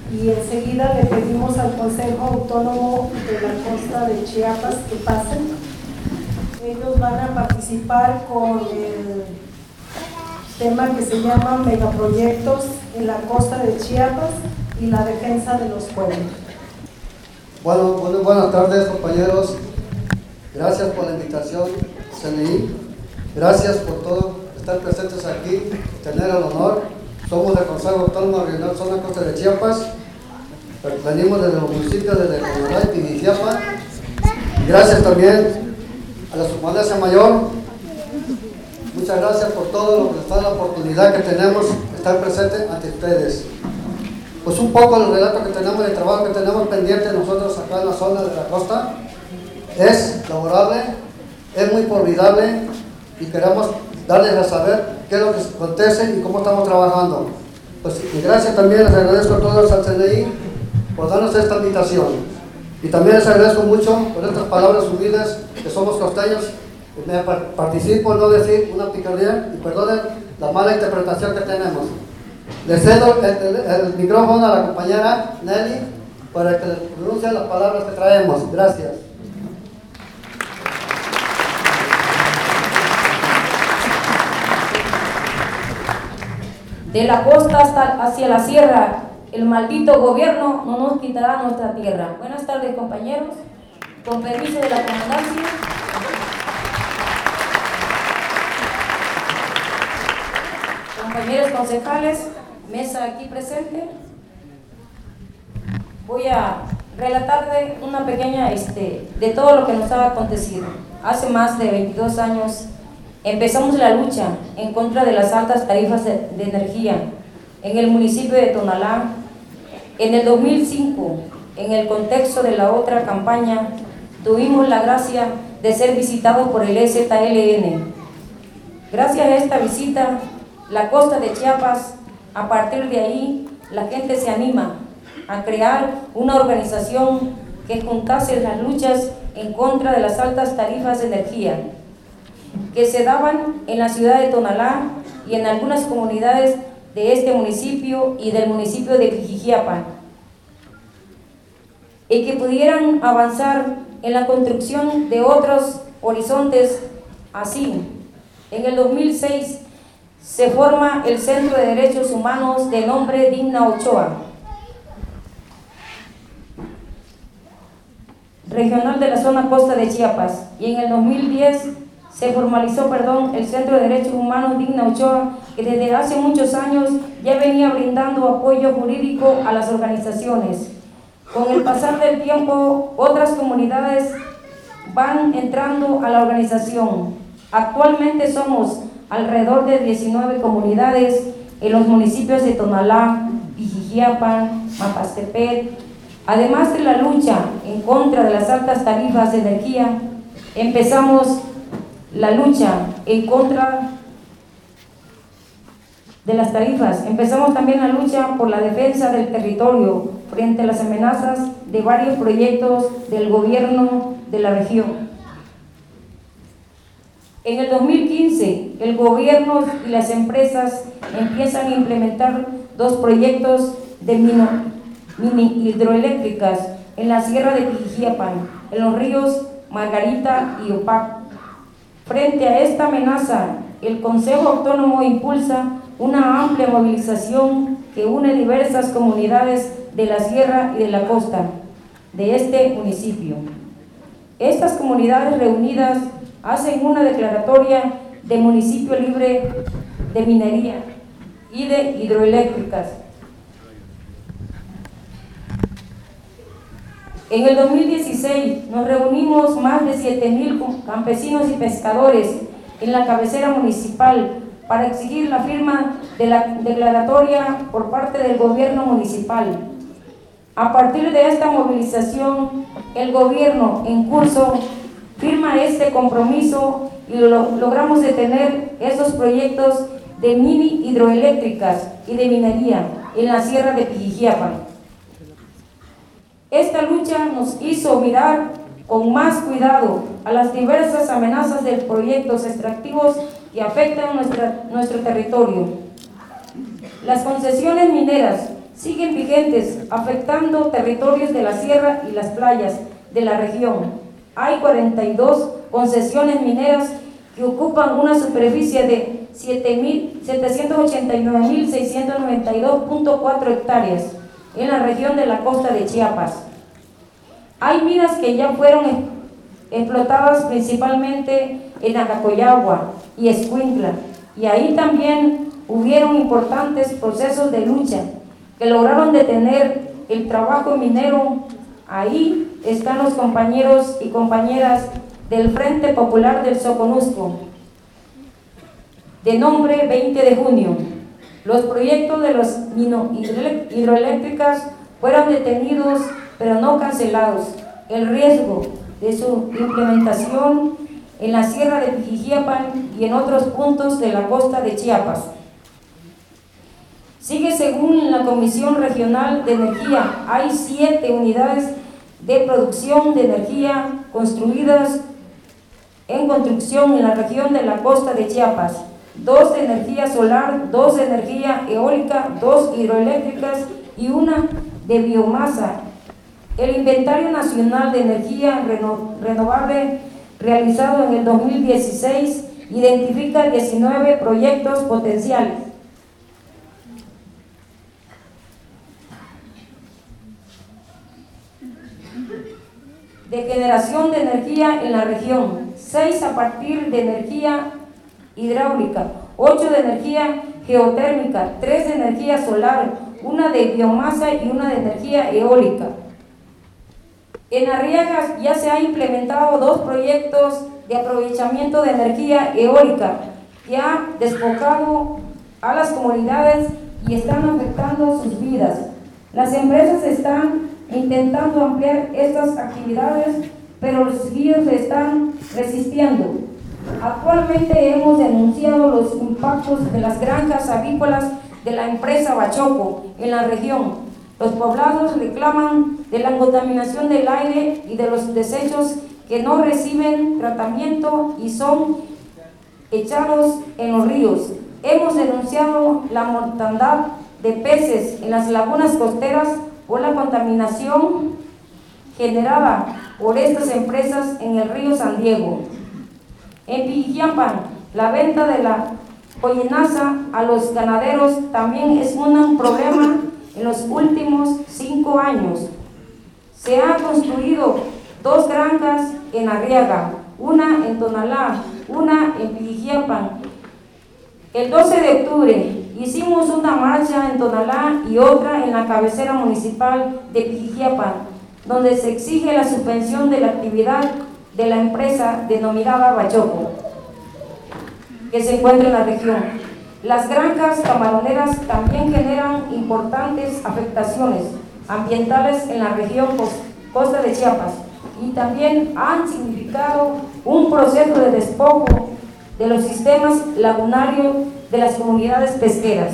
y enseguida le pedimos al Consejo Autónomo de la Costa de Chiapas que pasen. Ellos van a participar con el tema que se llama Megaproyectos en la Costa de Chiapas y la defensa de los pueblos. Bueno, buenas tardes, compañeros. Gracias por la invitación, CNI. Gracias por todo estar presentes aquí, tener el honor. Somos del Consejo Autónomo Regional Zona Costa de Chiapas. Venimos desde los municipios de Tonalá y Pijijiapa. Gracias también a la Subcomandancia Mayor. Muchas gracias por todo lo que nos da la oportunidad que tenemos de estar presentes ante ustedes. Pues un poco el relato que tenemos, el trabajo que tenemos pendiente nosotros acá en la zona de la costa es laborable, es muy formidable y queremos darles a saber qué es lo que acontece y cómo estamos trabajando. Pues y gracias también, les agradezco a todos al CNI por darnos esta invitación. Y también les agradezco mucho por estas palabras humildes que somos costeños. Me participo en no decir una picardía y perdonen la mala interpretación que tenemos. Le cedo el micrófono a la compañera Nelly para que le pronuncie las palabras que traemos. Gracias. De la costa hacia la sierra, el maldito gobierno no nos quitará nuestra tierra. Buenas tardes, compañeros. Con permiso de la comandancia. Compañeros concejales, mesa aquí presente, voy a relatarles una pequeña de todo lo que nos ha acontecido. Hace más de 22 años empezamos la lucha en contra de las altas tarifas de energía en el municipio de Tonalá. En el 2005, en el contexto de la otra campaña, tuvimos la gracia de ser visitados por el EZLN. Gracias a esta visita, la costa de Chiapas, a partir de ahí, la gente se anima a crear una organización que juntase las luchas en contra de las altas tarifas de energía que se daban en la ciudad de Tonalá y en algunas comunidades de este municipio y del municipio de Pijijiapa, y que pudieran avanzar en la construcción de otros horizontes. Así, en el 2006 se forma el Centro de Derechos Humanos de nombre Digna Ochoa, regional de la zona costa de Chiapas, y en el 2010 se formalizó, el Centro de Derechos Humanos Digna Ochoa, que desde hace muchos años ya venía brindando apoyo jurídico a las organizaciones. Con el pasar del tiempo, otras comunidades van entrando a la organización. Actualmente somos alrededor de 19 comunidades en los municipios de Tonalá, Pijijiapa, Mapastepec. Además de la lucha en contra de las altas tarifas de energía, empezamos la lucha en contra de las tarifas. Empezamos también la lucha por la defensa del territorio frente a las amenazas de varios proyectos del gobierno de la región. En el 2015, el gobierno y las empresas empiezan a implementar 2 proyectos de mini hidroeléctricas en la sierra de Pijijiapa, en los ríos Margarita y Opac. Frente a esta amenaza, el Consejo Autónomo impulsa una amplia movilización que une diversas comunidades de la sierra y de la costa de este municipio. Estas comunidades reunidas hacen una declaratoria de municipio libre de minería y de hidroeléctricas. En el 2016 nos reunimos más de 7,000 campesinos y pescadores en la cabecera municipal para exigir la firma de la declaratoria por parte del gobierno municipal. A partir de esta movilización, el gobierno en curso firma este compromiso y logramos detener esos proyectos de mini hidroeléctricas y de minería en la sierra de Pijijiapa. Esta lucha nos hizo mirar con más cuidado a las diversas amenazas de proyectos extractivos que afectan nuestro territorio. Las concesiones mineras siguen vigentes, afectando territorios de la sierra y las playas de la región. Hay 42 concesiones mineras que ocupan una superficie de 789.692.4 hectáreas en la región de la costa de Chiapas. Hay minas que ya fueron explotadas principalmente en Anacoyagua y Escuintla, y ahí también hubieron importantes procesos de lucha que lograron detener el trabajo minero. Ahí están los compañeros y compañeras del Frente Popular del Soconusco, de nombre 20 de junio. Los proyectos de las hidroeléctricas fueron detenidos, pero no cancelados. El riesgo de su implementación en la sierra de Pijijiapan y en otros puntos de la costa de Chiapas. Sigue según la Comisión Regional de Energía, hay 7 unidades de producción de energía construidas en construcción en la región de la costa de Chiapas, 2 de energía solar, 2 de energía eólica, 2 hidroeléctricas y 1 de biomasa. El Inventario Nacional de Energía Renovable realizado en el 2016 identifica 19 proyectos potenciales. De generación de energía en la región, 6 a partir de energía hidráulica, 8 de energía geotérmica, 3 de energía solar, 1 de biomasa y 1 de energía eólica. En Arriaga ya se han implementado 2 proyectos de aprovechamiento de energía eólica que han despojado a las comunidades y están afectando sus vidas. Las empresas están intentando ampliar estas actividades, pero los ríos están resistiendo. Actualmente hemos denunciado los impactos de las granjas avícolas de la empresa Bachoco en la región. Los poblados reclaman de la contaminación del aire y de los desechos que no reciben tratamiento y son echados en los ríos. Hemos denunciado la mortandad de peces en las lagunas costeras por la contaminación generada por estas empresas en el río San Diego. En Pijijiapan, la venta de la pollenaza a los ganaderos también es un problema en los últimos 5 años. Se han construido 2 granjas en Arriaga, una en Tonalá, una en Pijijiapan. El 12 de octubre hicimos una marcha en Tonalá y otra en la cabecera municipal de Pijijiapan, donde se exige la suspensión de la actividad de la empresa denominada Bachoco, que se encuentra en la región. Las granjas camaroneras también generan importantes afectaciones ambientales en la región costa de Chiapas y también han significado un proceso de despojo de los sistemas lagunarios de las comunidades pesqueras.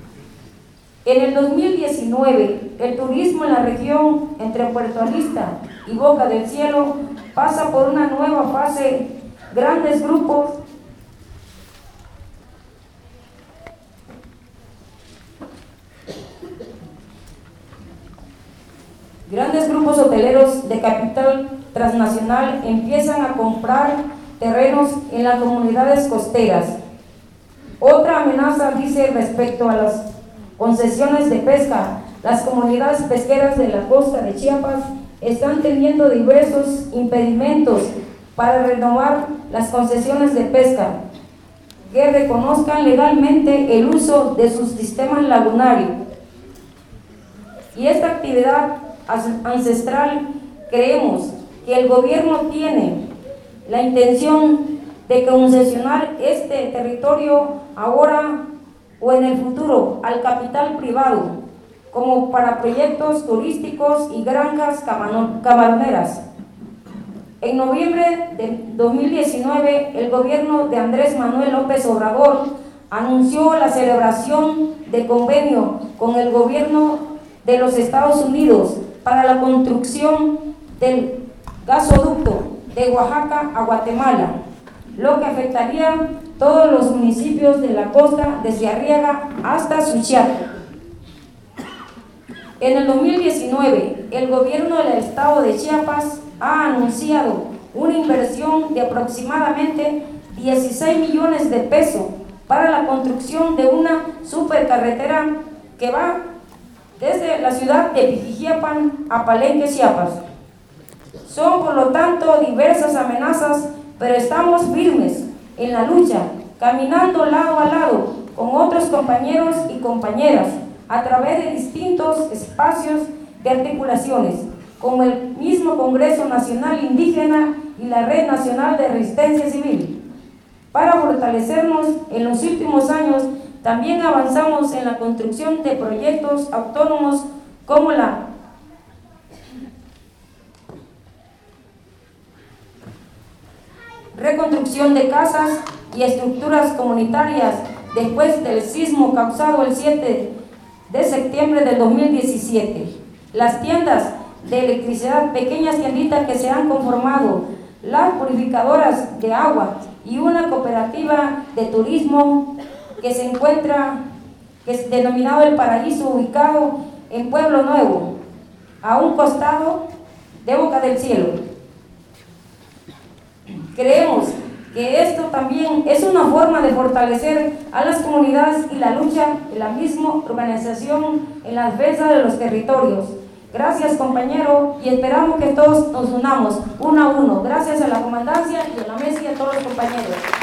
En el 2019, el turismo en la región entre Puerto Arista y Boca del Cielo pasa por una nueva fase. Grandes grupos hoteleros de capital transnacional empiezan a comprar terrenos en las comunidades costeras. Otra amenaza dice respecto a las concesiones de pesca. Las comunidades pesqueras de la costa de Chiapas están teniendo diversos impedimentos para renovar las concesiones de pesca que reconozcan legalmente el uso de sus sistemas lagunarios. Y esta actividad ancestral, creemos que el gobierno tiene la intención de concesionar este territorio ahora o en el futuro al capital privado, como para proyectos turísticos y granjas camaroneras. En noviembre de 2019, el gobierno de Andrés Manuel López Obrador anunció la celebración de convenio con el gobierno de los Estados Unidos para la construcción del gasoducto de Oaxaca a Guatemala, lo que afectaría todos los municipios de la costa desde Arriaga hasta Suchiate. En el 2019, el gobierno del estado de Chiapas ha anunciado una inversión de aproximadamente 16 millones de pesos para la construcción de una supercarretera que va desde la ciudad de Pijijiapan a Palenque, Chiapas. Son por lo tanto diversas amenazas, pero estamos firmes en la lucha, caminando lado a lado con otros compañeros y compañeras a través de distintos espacios de articulaciones, como el mismo Congreso Nacional Indígena y la Red Nacional de Resistencia Civil. Para fortalecernos en los últimos años, también avanzamos en la construcción de proyectos autónomos como la reconstrucción de casas y estructuras comunitarias después del sismo causado el 7 de septiembre del 2017. Las tiendas de electricidad, pequeñas tienditas que se han conformado, las purificadoras de agua y una cooperativa de turismo que se encuentra, que es denominado El Paraíso, ubicado en Pueblo Nuevo, a un costado de Boca del Cielo. Creemos que esto también es una forma de fortalecer a las comunidades y la lucha de la misma organización en la defensa de los territorios. Gracias, compañero, y esperamos que todos nos unamos uno a uno. Gracias a la comandancia y a la mesa y a todos los compañeros.